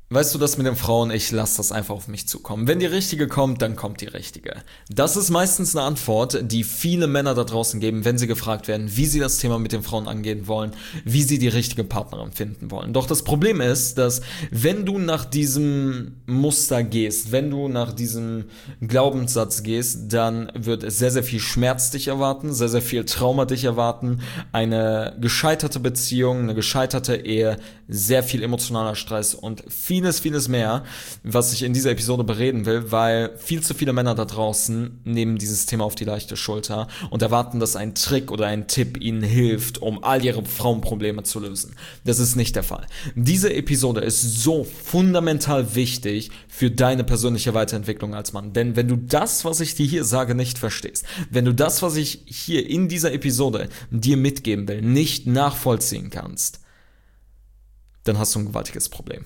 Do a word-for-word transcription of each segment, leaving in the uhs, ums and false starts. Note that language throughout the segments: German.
Weißt du, das mit den Frauen, ich lasse das einfach auf mich zukommen. Wenn die richtige kommt, dann kommt die richtige. Das ist meistens eine Antwort, die viele Männer da draußen geben, wenn sie gefragt werden, wie sie das Thema mit den Frauen angehen wollen, wie sie die richtige Partnerin finden wollen. Doch das Problem ist, dass wenn du nach diesem Muster gehst, wenn du nach diesem Glaubenssatz gehst, dann wird sehr, sehr viel Schmerz dich erwarten, sehr, sehr viel Trauma dich erwarten, eine gescheiterte Beziehung, eine gescheiterte Ehe, sehr viel emotionaler Stress und viel Vieles, vieles mehr, was ich in dieser Episode bereden will, weil viel zu viele Männer da draußen nehmen dieses Thema auf die leichte Schulter und erwarten, dass ein Trick oder ein Tipp ihnen hilft, um all ihre Frauenprobleme zu lösen. Das ist nicht der Fall. Diese Episode ist so fundamental wichtig für deine persönliche Weiterentwicklung als Mann. Denn wenn du das, was ich dir hier sage, nicht verstehst, wenn du das, was ich hier in dieser Episode dir mitgeben will, nicht nachvollziehen kannst, dann hast du ein gewaltiges Problem.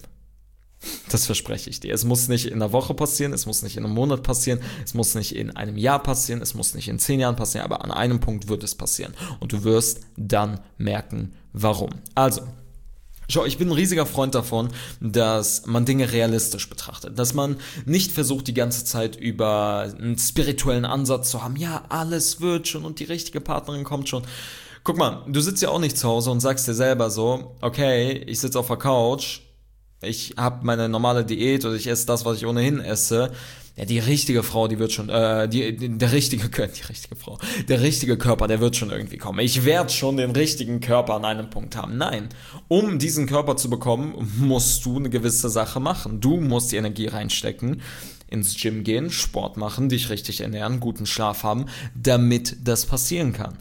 Das verspreche ich dir. Es muss nicht in einer Woche passieren, es muss nicht in einem Monat passieren, es muss nicht in einem Jahr passieren, es muss nicht in zehn Jahren passieren, aber an einem Punkt wird es passieren. Und du wirst dann merken, warum. Also, schau, ich bin ein riesiger Freund davon, dass man Dinge realistisch betrachtet, dass man nicht versucht, die ganze Zeit über einen spirituellen Ansatz zu haben, ja, alles wird schon und die richtige Partnerin kommt schon. Guck mal, du sitzt ja auch nicht zu Hause und sagst dir selber so, okay, ich sitze auf der Couch, ich habe meine normale Diät oder ich esse das, was ich ohnehin esse. Ja, die richtige Frau, die wird schon, äh, die, die, der richtige Körper, die richtige Frau, der richtige Körper, der wird schon irgendwie kommen. Ich werde schon den richtigen Körper an einem Punkt haben. Nein, um diesen Körper zu bekommen, musst du eine gewisse Sache machen. Du musst die Energie reinstecken, ins Gym gehen, Sport machen, dich richtig ernähren, guten Schlaf haben, damit das passieren kann.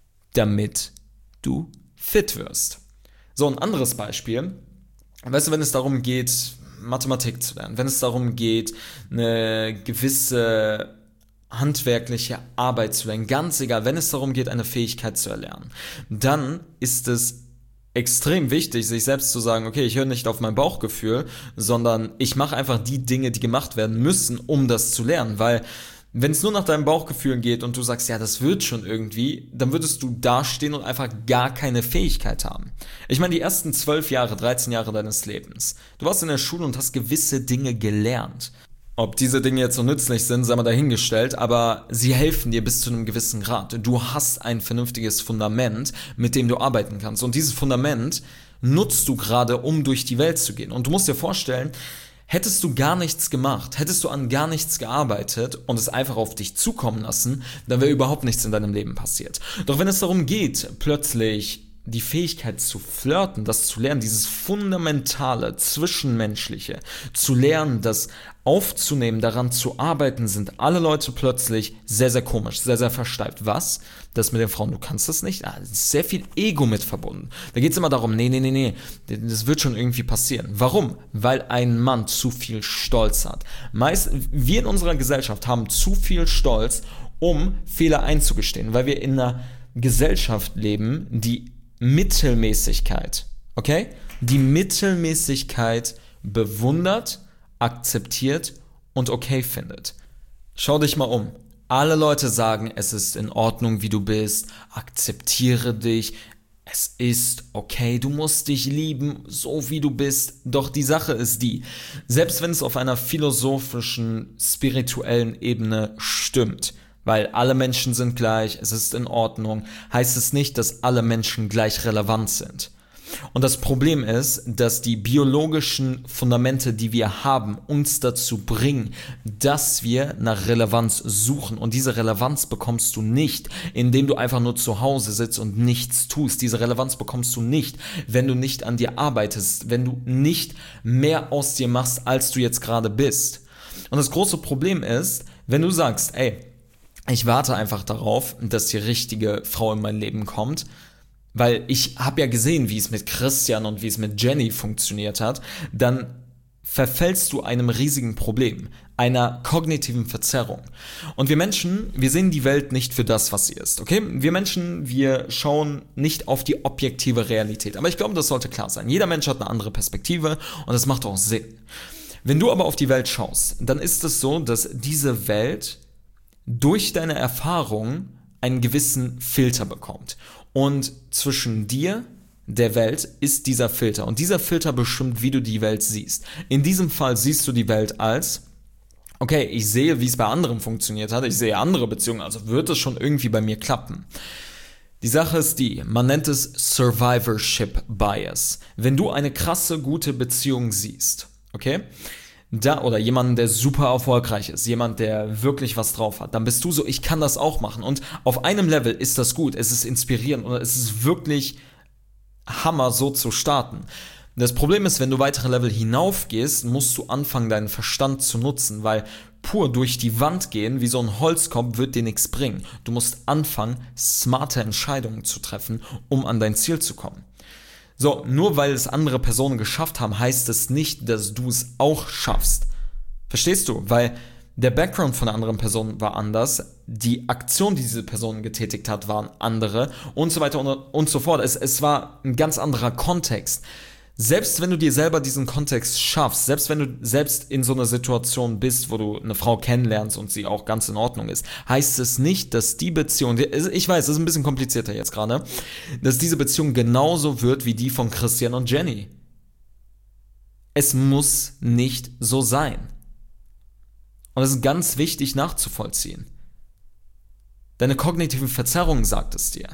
Damit du fit wirst. So, ein anderes Beispiel. Weißt du, wenn es darum geht, Mathematik zu lernen, wenn es darum geht, eine gewisse handwerkliche Arbeit zu lernen, ganz egal, wenn es darum geht, eine Fähigkeit zu erlernen, dann ist es extrem wichtig, sich selbst zu sagen, okay, ich höre nicht auf mein Bauchgefühl, sondern ich mache einfach die Dinge, die gemacht werden müssen, um das zu lernen, weil wenn es nur nach deinem Bauchgefühl geht und du sagst, ja, das wird schon irgendwie, dann würdest du dastehen und einfach gar keine Fähigkeit haben. Ich meine, die ersten zwölf Jahre, dreizehn Jahre deines Lebens, du warst in der Schule und hast gewisse Dinge gelernt. Ob diese Dinge jetzt so nützlich sind, sei mal dahingestellt, aber sie helfen dir bis zu einem gewissen Grad. Du hast ein vernünftiges Fundament, mit dem du arbeiten kannst. Und dieses Fundament nutzt du gerade, um durch die Welt zu gehen. Und du musst dir vorstellen, hättest du gar nichts gemacht, hättest du an gar nichts gearbeitet und es einfach auf dich zukommen lassen, dann wäre überhaupt nichts in deinem Leben passiert. Doch wenn es darum geht, plötzlich die Fähigkeit zu flirten, das zu lernen, dieses fundamentale, zwischenmenschliche, zu lernen, das aufzunehmen, daran zu arbeiten, sind alle Leute plötzlich sehr, sehr komisch, sehr, sehr versteift. Was? Das mit den Frauen, du kannst das nicht? Ah, es ist sehr viel Ego mit verbunden. Da geht es immer darum, nee, nee, nee, nee, das wird schon irgendwie passieren. Warum? Weil ein Mann zu viel Stolz hat. Meist, wir in unserer Gesellschaft haben zu viel Stolz, um Fehler einzugestehen, weil wir in einer Gesellschaft leben, die Mittelmäßigkeit, okay? Die Mittelmäßigkeit bewundert, akzeptiert und okay findet. Schau dich mal um. Alle Leute sagen, es ist in Ordnung, wie du bist, akzeptiere dich, es ist okay, du musst dich lieben, so wie du bist. Doch die Sache ist die, selbst wenn es auf einer philosophischen, spirituellen Ebene stimmt, weil alle Menschen sind gleich, es ist in Ordnung, heißt es nicht, dass alle Menschen gleich relevant sind. Und das Problem ist, dass die biologischen Fundamente, die wir haben, uns dazu bringen, dass wir nach Relevanz suchen. Und diese Relevanz bekommst du nicht, indem du einfach nur zu Hause sitzt und nichts tust. Diese Relevanz bekommst du nicht, wenn du nicht an dir arbeitest, wenn du nicht mehr aus dir machst, als du jetzt gerade bist. Und das große Problem ist, wenn du sagst, ey, ich warte einfach darauf, dass die richtige Frau in mein Leben kommt, weil ich habe ja gesehen, wie es mit Christian und wie es mit Jenny funktioniert hat, dann verfällst du einem riesigen Problem, einer kognitiven Verzerrung. Und wir Menschen, wir sehen die Welt nicht für das, was sie ist, okay? Wir Menschen, wir schauen nicht auf die objektive Realität. Aber ich glaube, das sollte klar sein. Jeder Mensch hat eine andere Perspektive und das macht auch Sinn. Wenn du aber auf die Welt schaust, dann ist es so, dass diese Welt durch deine Erfahrung einen gewissen Filter bekommt. Und zwischen dir der Welt ist dieser Filter. Und dieser Filter bestimmt, wie du die Welt siehst. In diesem Fall siehst du die Welt als, okay, ich sehe, wie es bei anderen funktioniert hat, ich sehe andere Beziehungen, also wird es schon irgendwie bei mir klappen. Die Sache ist die, man nennt es Survivorship Bias. Wenn du eine krasse, gute Beziehung siehst, okay, da, oder jemanden, der super erfolgreich ist, jemand, der wirklich was drauf hat, dann bist du so, ich kann das auch machen. Und auf einem Level ist das gut, es ist inspirierend und es ist wirklich Hammer, so zu starten. Das Problem ist, wenn du weitere Level hinaufgehst, musst du anfangen, deinen Verstand zu nutzen, weil pur durch die Wand gehen, wie so ein Holzkopf, wird dir nichts bringen. Du musst anfangen, smarte Entscheidungen zu treffen, um an dein Ziel zu kommen. So, nur weil es andere Personen geschafft haben, heißt es nicht, dass du es auch schaffst. Verstehst du? Weil der Background von der anderen Person war anders, die Aktion, die diese Person getätigt hat, waren andere und so weiter und, und so fort. Es, es war ein ganz anderer Kontext. Selbst wenn du dir selber diesen Kontext schaffst, selbst wenn du selbst in so einer Situation bist, wo du eine Frau kennenlernst und sie auch ganz in Ordnung ist, heißt es nicht, dass die Beziehung, ich weiß, das ist ein bisschen komplizierter jetzt gerade, dass diese Beziehung genauso wird wie die von Christian und Jenny. Es muss nicht so sein. Und das ist ganz wichtig nachzuvollziehen. Deine kognitive Verzerrung sagt es dir.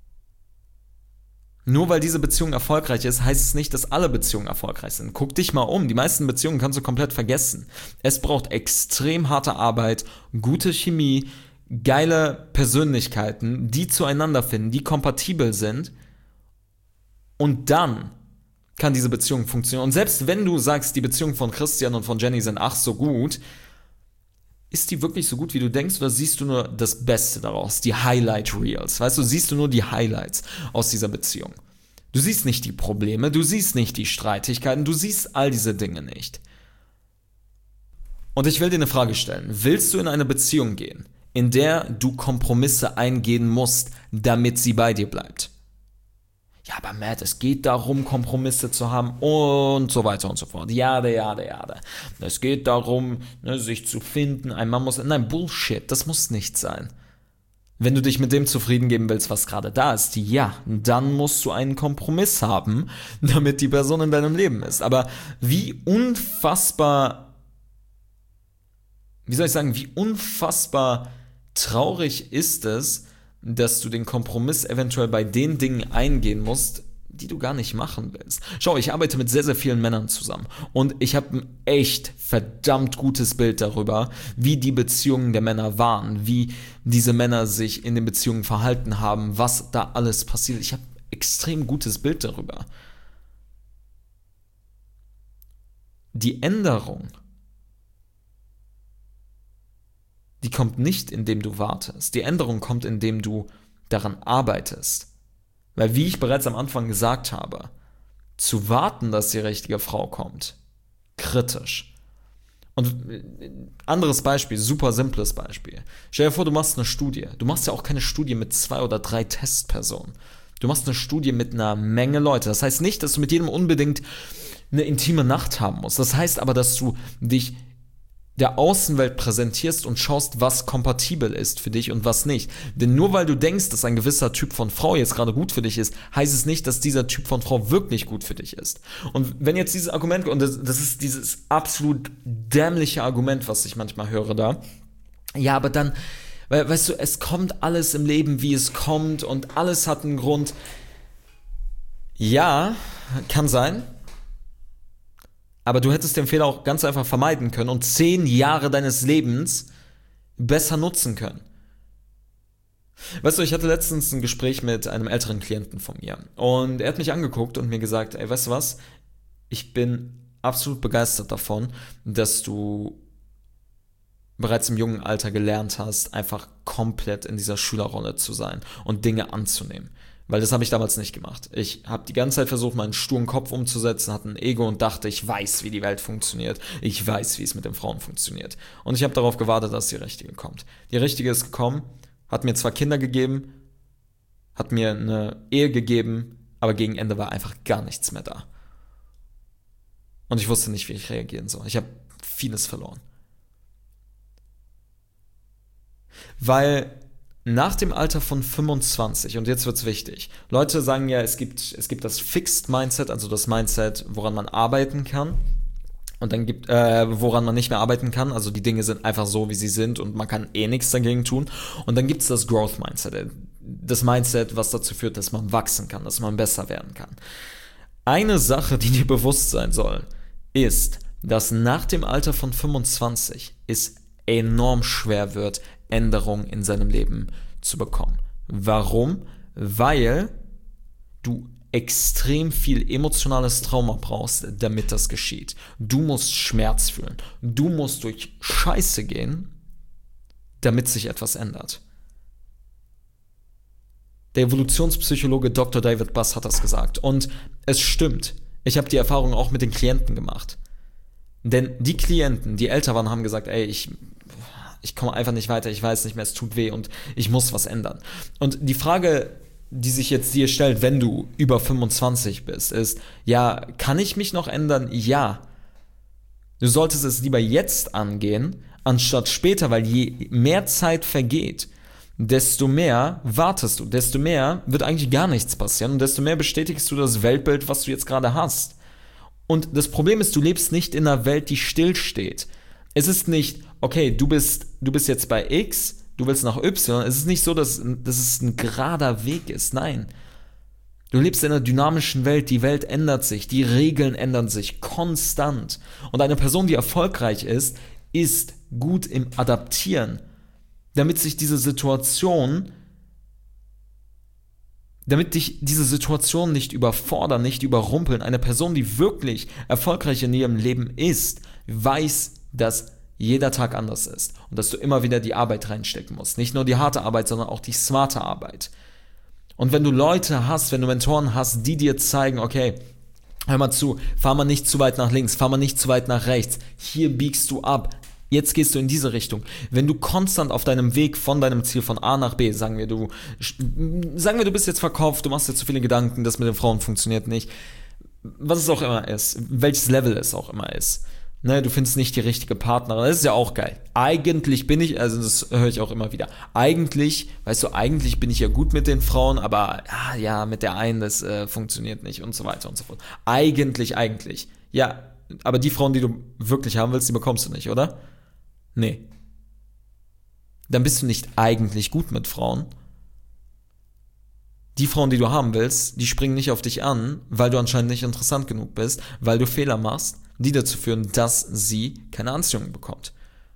Nur weil diese Beziehung erfolgreich ist, heißt es nicht, dass alle Beziehungen erfolgreich sind. Guck dich mal um, die meisten Beziehungen kannst du komplett vergessen. Es braucht extrem harte Arbeit, gute Chemie, geile Persönlichkeiten, die zueinander finden, die kompatibel sind. Und dann kann diese Beziehung funktionieren. Und selbst wenn du sagst, die Beziehungen von Christian und von Jenny sind ach so gut, ist die wirklich so gut, wie du denkst, oder siehst du nur das Beste daraus, die Highlight Reels? Weißt du, siehst du nur die Highlights aus dieser Beziehung. Du siehst nicht die Probleme, du siehst nicht die Streitigkeiten, du siehst all diese Dinge nicht. Und ich will dir eine Frage stellen. Willst du in eine Beziehung gehen, in der du Kompromisse eingehen musst, damit sie bei dir bleibt? Ja, aber Matt, es geht darum, Kompromisse zu haben und so weiter und so fort. Jade, jade, jade. Es geht darum, ne, sich zu finden. Ein Mann muss... Nein, Bullshit, das muss nicht sein. Wenn du dich mit dem zufrieden geben willst, was gerade da ist, ja, dann musst du einen Kompromiss haben, damit die Person in deinem Leben ist. Aber wie unfassbar... Wie soll ich sagen, wie unfassbar traurig ist es, dass du den Kompromiss eventuell bei den Dingen eingehen musst, die du gar nicht machen willst. Schau, ich arbeite mit sehr, sehr vielen Männern zusammen und ich habe ein echt verdammt gutes Bild darüber, wie die Beziehungen der Männer waren, wie diese Männer sich in den Beziehungen verhalten haben, was da alles passiert. Ich habe ein extrem gutes Bild darüber. Die Änderung, die kommt nicht, indem du wartest. Die Änderung kommt, indem du daran arbeitest. Weil, wie ich bereits am Anfang gesagt habe, zu warten, dass die richtige Frau kommt, kritisch. Und anderes Beispiel, super simples Beispiel. Stell dir vor, du machst eine Studie. Du machst ja auch keine Studie mit zwei oder drei Testpersonen. Du machst eine Studie mit einer Menge Leute. Das heißt nicht, dass du mit jedem unbedingt eine intime Nacht haben musst. Das heißt aber, dass du dich der Außenwelt präsentierst und schaust, was kompatibel ist für dich und was nicht. Denn nur weil du denkst, dass ein gewisser Typ von Frau jetzt gerade gut für dich ist, heißt es nicht, dass dieser Typ von Frau wirklich gut für dich ist. Und wenn jetzt dieses Argument, und das, das ist dieses absolut dämliche Argument, was ich manchmal höre da, ja, aber dann, weißt du, es kommt alles im Leben, wie es kommt und alles hat einen Grund. Ja, kann sein. Aber du hättest den Fehler auch ganz einfach vermeiden können und zehn Jahre deines Lebens besser nutzen können. Weißt du, ich hatte letztens ein Gespräch mit einem älteren Klienten von mir und er hat mich angeguckt und mir gesagt, ey, weißt du was, ich bin absolut begeistert davon, dass du bereits im jungen Alter gelernt hast, einfach komplett in dieser Schülerrolle zu sein und Dinge anzunehmen. Weil das habe ich damals nicht gemacht. Ich habe die ganze Zeit versucht, meinen sturen Kopf umzusetzen, hatte ein Ego und dachte, ich weiß, wie die Welt funktioniert. Ich weiß, wie es mit den Frauen funktioniert. Und ich habe darauf gewartet, dass die Richtige kommt. Die Richtige ist gekommen, hat mir zwar Kinder gegeben, hat mir eine Ehe gegeben, aber gegen Ende war einfach gar nichts mehr da. Und ich wusste nicht, wie ich reagieren soll. Ich habe vieles verloren. Weil nach dem Alter von fünfundzwanzig, und jetzt wird's wichtig, Leute sagen ja, es gibt, es gibt das Fixed Mindset, also das Mindset, woran man arbeiten kann, und dann gibt, äh, woran man nicht mehr arbeiten kann, also die Dinge sind einfach so, wie sie sind und man kann eh nichts dagegen tun. Und dann gibt's das Growth Mindset, das Mindset, was dazu führt, dass man wachsen kann, dass man besser werden kann. Eine Sache, die dir bewusst sein soll, ist, dass nach dem Alter von fünfundzwanzig es enorm schwer wird, Änderungen in seinem Leben zu bekommen. Warum? Weil du extrem viel emotionales Trauma brauchst, damit das geschieht. Du musst Schmerz fühlen. Du musst durch Scheiße gehen, damit sich etwas ändert. Der Evolutionspsychologe Doktor David Buss hat das gesagt. Und es stimmt. Ich habe die Erfahrung auch mit den Klienten gemacht. Denn die Klienten, die älter waren, haben gesagt, ey, ich, ich komme einfach nicht weiter, ich weiß nicht mehr, es tut weh und ich muss was ändern. Und die Frage, die sich jetzt dir stellt, wenn du über fünfundzwanzig bist, ist, ja, kann ich mich noch ändern? Ja. Du solltest es lieber jetzt angehen, anstatt später, weil je mehr Zeit vergeht, desto mehr wartest du, desto mehr wird eigentlich gar nichts passieren und desto mehr bestätigst du das Weltbild, was du jetzt gerade hast. Und das Problem ist, du lebst nicht in einer Welt, die stillsteht. Es ist nicht, okay, du bist, du bist jetzt bei X, du willst nach Y. Es ist nicht so, dass, dass es ein gerader Weg ist. Nein. Du lebst in einer dynamischen Welt. Die Welt ändert sich. Die Regeln ändern sich konstant. Und eine Person, die erfolgreich ist, ist gut im Adaptieren, damit sich diese Situation, damit dich diese Situation nicht überfordern, nicht überrumpeln. Eine Person, die wirklich erfolgreich in ihrem Leben ist, weiß, dass jeder Tag anders ist und dass du immer wieder die Arbeit reinstecken musst. Nicht nur die harte Arbeit, sondern auch die smarte Arbeit. Und wenn du Leute hast, wenn du Mentoren hast, die dir zeigen, okay, hör mal zu, fahr mal nicht zu weit nach links, fahr mal nicht zu weit nach rechts, hier biegst du ab, jetzt gehst du in diese Richtung. Wenn du konstant auf deinem Weg von deinem Ziel von A nach B, sagen wir, du, sagen wir, du bist jetzt verkauft, du machst dir zu viele Gedanken, das mit den Frauen funktioniert nicht, was es auch immer ist, welches Level es auch immer ist. Ne, du findest nicht die richtige Partnerin, das ist ja auch geil. Eigentlich bin ich, also das höre ich auch immer wieder, eigentlich, weißt du, eigentlich bin ich ja gut mit den Frauen, aber ah, ja, mit der einen, das äh, funktioniert nicht und so weiter und so fort. Eigentlich, eigentlich. Ja, aber die Frauen, die du wirklich haben willst, die bekommst du nicht, oder? Nee. Dann bist du nicht eigentlich gut mit Frauen. Die Frauen, die du haben willst, die springen nicht auf dich an, weil du anscheinend nicht interessant genug bist, weil du Fehler machst, die dazu führen, dass sie keine Anziehung bekommt.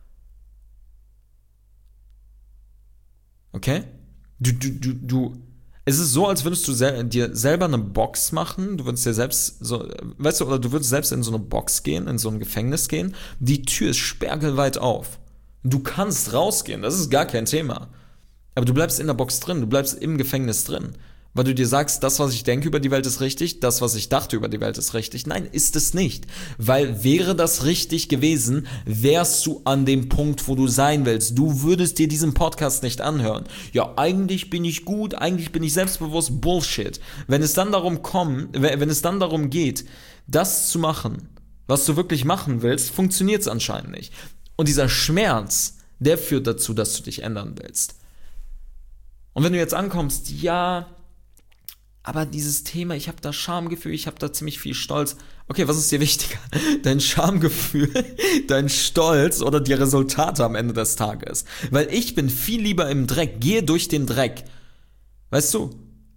Okay? Du, du, du, du, es ist so, als würdest du sel- dir selber eine Box machen, du würdest dir selbst so, weißt du, oder du würdest selbst in so eine Box gehen, in so ein Gefängnis gehen, die Tür ist sperrangelweit auf. Du kannst rausgehen, das ist gar kein Thema. Aber du bleibst in der Box drin, du bleibst im Gefängnis drin. Weil du dir sagst, das, was ich denke über die Welt ist richtig, das, was ich dachte über die Welt ist richtig. Nein, ist es nicht. Weil wäre das richtig gewesen, wärst du an dem Punkt, wo du sein willst. Du würdest dir diesen Podcast nicht anhören. Ja, eigentlich bin ich gut, eigentlich bin ich selbstbewusst. Bullshit. Wenn es dann darum kommt, wenn es dann darum geht, das zu machen, was du wirklich machen willst, funktioniert es anscheinend nicht. Und dieser Schmerz, der führt dazu, dass du dich ändern willst. Und wenn du jetzt ankommst, ja, aber dieses Thema, ich habe da Schamgefühl, ich habe da ziemlich viel Stolz. Okay, was ist dir wichtiger? Dein Schamgefühl, dein Stolz oder die Resultate am Ende des Tages? Weil ich bin viel lieber im Dreck, gehe durch den Dreck. Weißt du?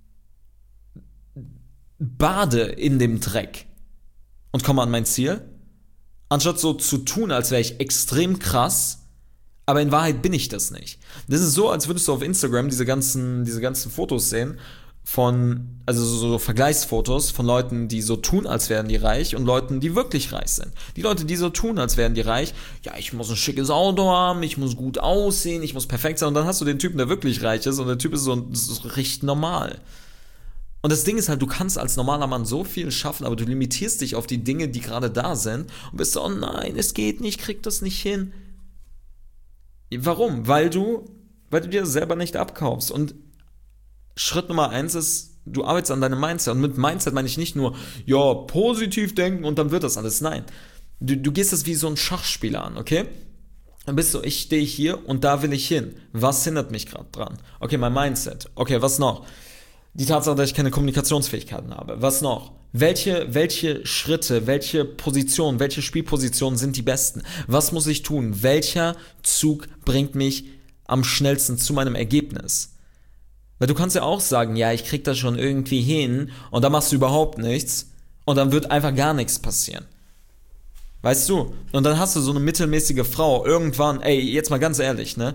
Bade in dem Dreck und komme an mein Ziel, anstatt so zu tun, als wäre ich extrem krass, aber in Wahrheit bin ich das nicht. Das ist so, als würdest du auf Instagram diese ganzen, diese ganzen Fotos sehen von, also so Vergleichsfotos von Leuten, die so tun, als wären die reich und Leuten, die wirklich reich sind. Die Leute, die so tun, als wären die reich, ja, ich muss ein schickes Auto haben, ich muss gut aussehen, ich muss perfekt sein und dann hast du den Typen, der wirklich reich ist und der Typ ist so, so richtig normal. Und das Ding ist halt, du kannst als normaler Mann so viel schaffen, aber du limitierst dich auf die Dinge, die gerade da sind und bist so, oh nein, es geht nicht, krieg das nicht hin. Warum? Weil du, weil du dir selber nicht abkaufst. Und Schritt Nummer eins ist, du arbeitest an deinem Mindset. Und mit Mindset meine ich nicht nur, ja, positiv denken und dann wird das alles. Nein. Du, du gehst das wie so ein Schachspieler an, okay? Dann bist du, ich stehe hier und da will ich hin. Was hindert mich gerade dran? Okay, mein Mindset. Okay, was noch? Die Tatsache, dass ich keine Kommunikationsfähigkeiten habe. Was noch? Welche, welche Schritte, welche Positionen, welche Spielpositionen sind die besten? Was muss ich tun? Welcher Zug bringt mich am schnellsten zu meinem Ergebnis? Weil du kannst ja auch sagen, ja, ich krieg das schon irgendwie hin und dann machst du überhaupt nichts und dann wird einfach gar nichts passieren. Weißt du? Und dann hast du so eine mittelmäßige Frau irgendwann, ey, jetzt mal ganz ehrlich, ne?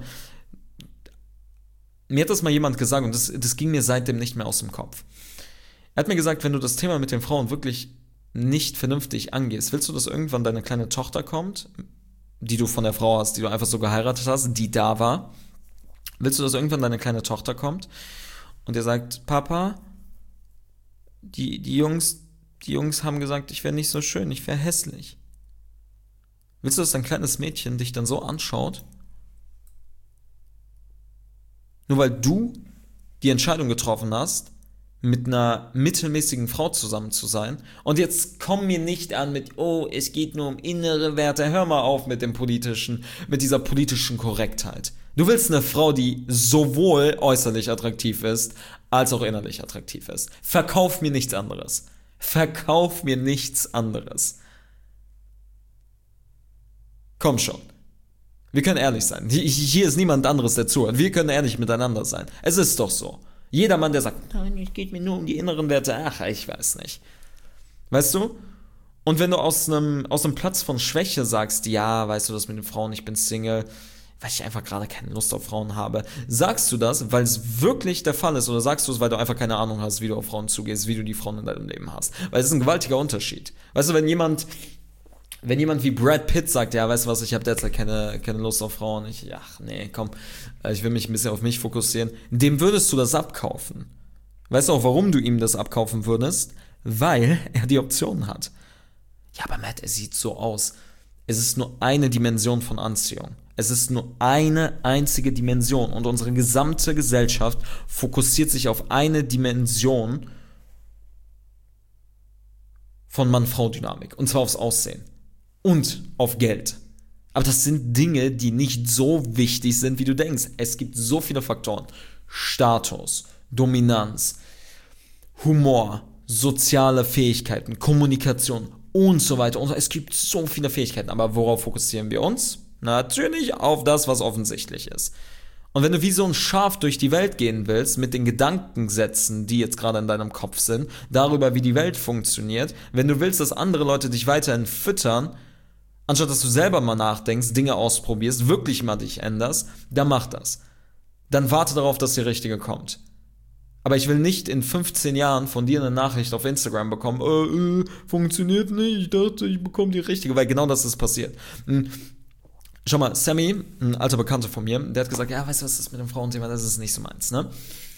Mir hat das mal jemand gesagt und das, das ging mir seitdem nicht mehr aus dem Kopf. Er hat mir gesagt, wenn du das Thema mit den Frauen wirklich nicht vernünftig angehst, willst du, dass irgendwann deine kleine Tochter kommt, die du von der Frau hast, die du einfach so geheiratet hast, die da war, willst du, dass irgendwann deine kleine Tochter kommt und dir sagt, Papa, die, die Jungs, die Jungs haben gesagt, ich wäre nicht so schön, ich wäre hässlich. Willst du, dass dein kleines Mädchen dich dann so anschaut? Nur weil du die Entscheidung getroffen hast, mit einer mittelmäßigen Frau zusammen zu sein. Und jetzt komm mir nicht an mit, oh, es geht nur um innere Werte. Hör mal auf mit dem politischen, mit dieser politischen Korrektheit. Du willst eine Frau, die sowohl äußerlich attraktiv ist, als auch innerlich attraktiv ist. Verkauf mir nichts anderes. Verkauf mir nichts anderes. Komm schon. Wir können ehrlich sein. Hier ist niemand anderes, der zuhört. Wir können ehrlich miteinander sein. Es ist doch so. Jeder Mann, der sagt, nein, es geht mir nur um die inneren Werte, ach, ich weiß nicht. Weißt du? Und wenn du aus einem, aus einem Platz von Schwäche sagst, ja, weißt du, das mit den Frauen, ich bin Single, weil ich einfach gerade keine Lust auf Frauen habe, sagst du das, weil es wirklich der Fall ist, oder sagst du es, weil du einfach keine Ahnung hast, wie du auf Frauen zugehst, wie du die Frauen in deinem Leben hast? Weil es ist ein gewaltiger Unterschied. Weißt du, wenn jemand... Wenn jemand wie Brad Pitt sagt, ja, weißt du was, ich habe derzeit keine, keine Lust auf Frauen, ich, ach nee, komm, ich will mich ein bisschen auf mich fokussieren, dem würdest du das abkaufen. Weißt du auch, warum du ihm das abkaufen würdest? Weil er die Option hat. Ja, aber Matt, er sieht so aus. Es ist nur eine Dimension von Anziehung. Es ist nur eine einzige Dimension und unsere gesamte Gesellschaft fokussiert sich auf eine Dimension von Mann-Frau-Dynamik, und zwar aufs Aussehen. Und auf Geld. Aber das sind Dinge, die nicht so wichtig sind, wie du denkst. Es gibt so viele Faktoren. Status, Dominanz, Humor, soziale Fähigkeiten, Kommunikation und so weiter. Und es gibt so viele Fähigkeiten. Aber worauf fokussieren wir uns? Natürlich auf das, was offensichtlich ist. Und wenn du wie so ein Schaf durch die Welt gehen willst, mit den Gedankensätzen, die jetzt gerade in deinem Kopf sind, darüber, wie die Welt funktioniert, wenn du willst, dass andere Leute dich weiterhin füttern, anstatt dass du selber mal nachdenkst, Dinge ausprobierst, wirklich mal dich änderst, dann mach das. Dann warte darauf, dass die Richtige kommt. Aber ich will nicht in fünfzehn Jahren von dir eine Nachricht auf Instagram bekommen, äh, äh, funktioniert nicht, ich dachte, ich bekomme die Richtige, weil genau das ist passiert. Schau mal, Sammy, ein alter Bekannter von mir, der hat gesagt, ja, weißt du, was ist mit dem Frauenthema, das ist nicht so meins, ne?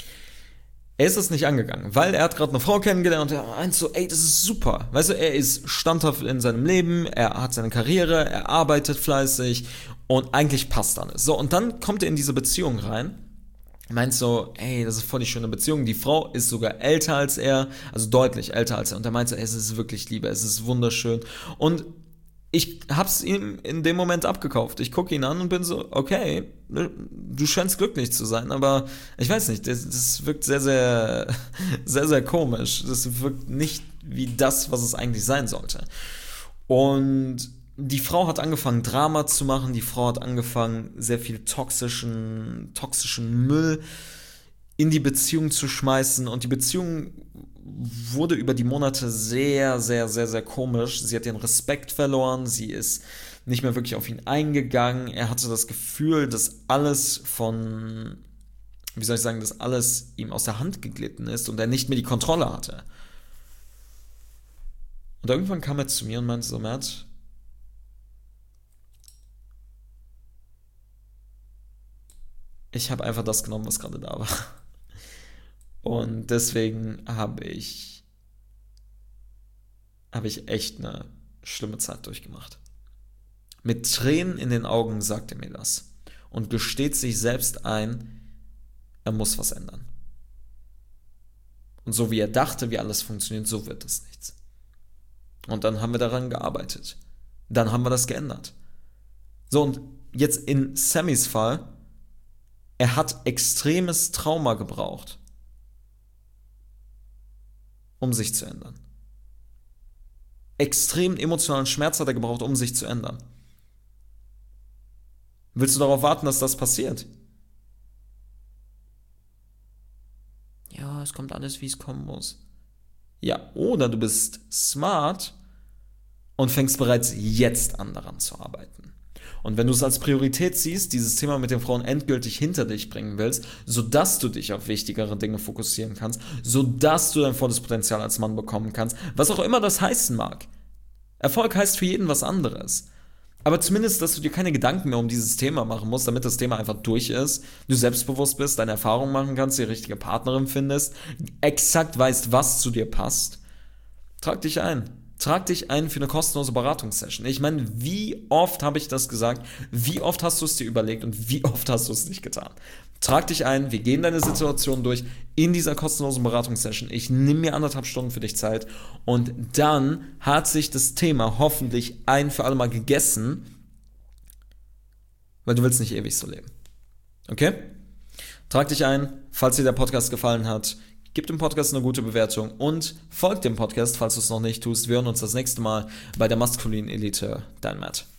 Er ist das nicht angegangen, weil er hat gerade eine Frau kennengelernt und er meint so, ey, das ist super. Weißt du, er ist standhaft in seinem Leben, er hat seine Karriere, er arbeitet fleißig und eigentlich passt alles. So, und dann kommt er in diese Beziehung rein, meint so, ey, das ist voll die schöne Beziehung, die Frau ist sogar älter als er, also deutlich älter als er, und er meint so, ey, es ist wirklich Liebe, es ist wunderschön. Und ich hab's ihm in dem Moment abgekauft. Ich gucke ihn an und bin so, okay, du scheinst glücklich zu sein, aber ich weiß nicht, das, das wirkt sehr, sehr, sehr, sehr komisch. Das wirkt nicht wie das, was es eigentlich sein sollte. Und die Frau hat angefangen, Drama zu machen, die Frau hat angefangen, sehr viel toxischen, toxischen Müll in die Beziehung zu schmeißen, und die Beziehung wurde über die Monate sehr, sehr, sehr, sehr komisch. Sie hat ihren Respekt verloren, sie ist nicht mehr wirklich auf ihn eingegangen. Er hatte das Gefühl, dass alles von, wie soll ich sagen, dass alles ihm aus der Hand geglitten ist und er nicht mehr die Kontrolle hatte. Und irgendwann kam er zu mir und meinte so, Matt, ich habe einfach das genommen, was gerade da war. Und deswegen habe ich, habe ich echt eine schlimme Zeit durchgemacht. Mit Tränen in den Augen sagt er mir das und gesteht sich selbst ein, er muss was ändern. Und so wie er dachte, wie alles funktioniert, so wird das nichts. Und dann haben wir daran gearbeitet. Dann haben wir das geändert. So, und jetzt in Sammys Fall, er hat extremes Trauma gebraucht, um sich zu ändern. Extremen emotionalen Schmerz hat er gebraucht, um sich zu ändern. Willst du darauf warten, dass das passiert? Ja, es kommt alles, wie es kommen muss. Ja, oder du bist smart und fängst bereits jetzt an, daran zu arbeiten. Und wenn du es als Priorität siehst, dieses Thema mit den Frauen endgültig hinter dich bringen willst, sodass du dich auf wichtigere Dinge fokussieren kannst, sodass du dein volles Potenzial als Mann bekommen kannst, was auch immer das heißen mag. Erfolg heißt für jeden was anderes. Aber zumindest, dass du dir keine Gedanken mehr um dieses Thema machen musst, damit das Thema einfach durch ist, du selbstbewusst bist, deine Erfahrungen machen kannst, die richtige Partnerin findest, exakt weißt, was zu dir passt. Trag dich ein. Trag dich ein für eine kostenlose Beratungssession. Ich meine, wie oft habe ich das gesagt? Wie oft hast du es dir überlegt und wie oft hast du es nicht getan? Trag dich ein, wir gehen deine Situation durch in dieser kostenlosen Beratungssession. Ich nehme mir anderthalb Stunden für dich Zeit und dann hat sich das Thema hoffentlich ein für alle Mal gegessen, weil du willst nicht ewig so leben. Okay? Trag dich ein, falls dir der Podcast gefallen hat. Gib dem Podcast eine gute Bewertung und folg dem Podcast, falls du es noch nicht tust. Wir hören uns das nächste Mal bei der Maskulinen Elite. Dein Matt.